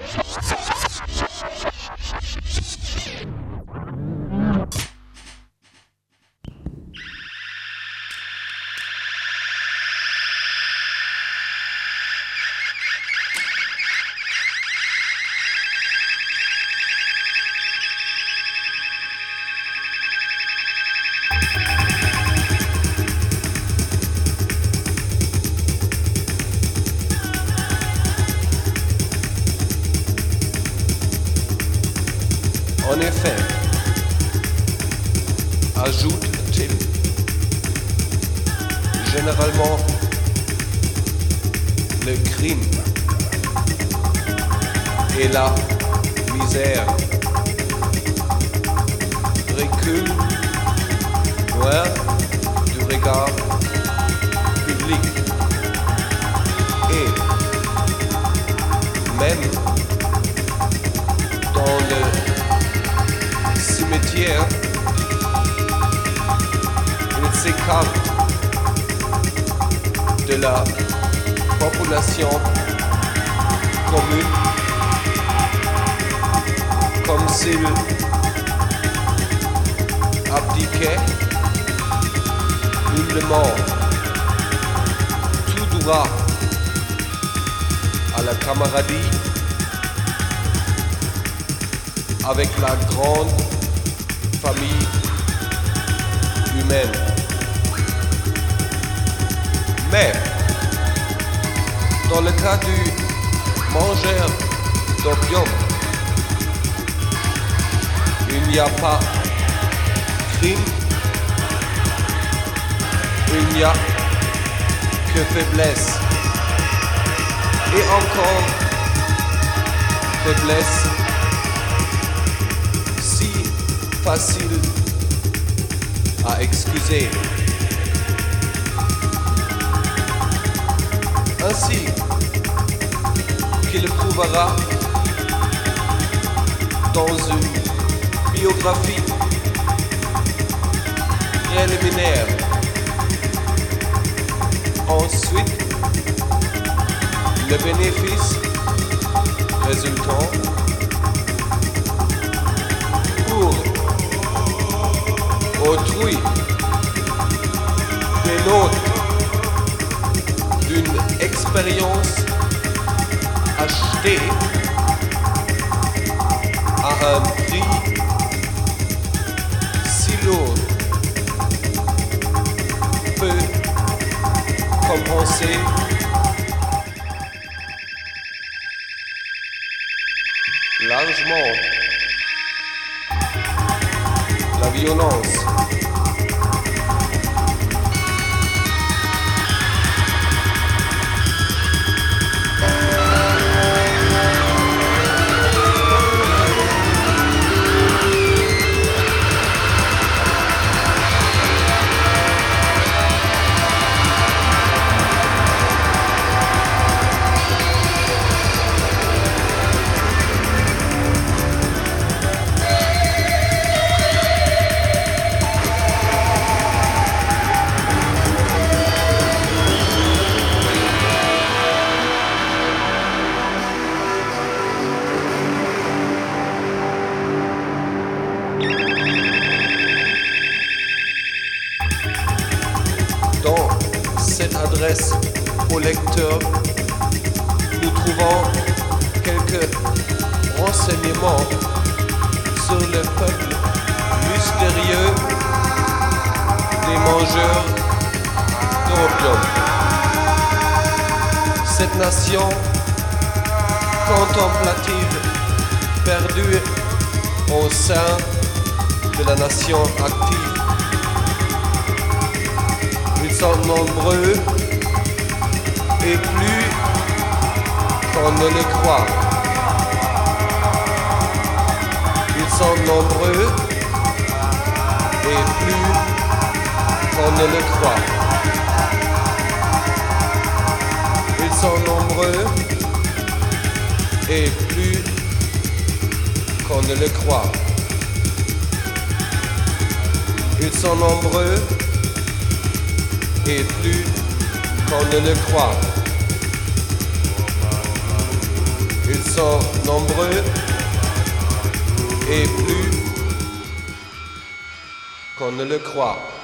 En effet, ajoute-t-il, généralement, le crime et la misère reculent loin du regard public et même dans le cimetière, il s'écarte de la population commune comme s'il abdiquait humblement tout droit à la camaraderie avec la grande famille humaine. Mais, dans le cas du mangeur d'opium, il n'y a pas crime, il n'y a que faiblesse. Et encore faiblesse si facile à excuser. Ainsi qu'il prouvera dans une biographie préliminaire. Ensuite, le bénéfice résultant pour autrui des notes d'une expérience achetée à un prix si lourd peut compenser largement la violence. Adresse au lecteur, nous trouvons quelques renseignements sur le peuple mystérieux des mangeurs d'opium. Cette nation contemplative perdue au sein de la nation active. Ils sont nombreux et plus qu'on ne le croit. Ils sont nombreux et plus qu'on ne le croit. Ils sont nombreux et plus qu'on ne le croit. Ils sont nombreux et plus qu'on ne le croit. Ils sont nombreux et plus qu'on ne le croit.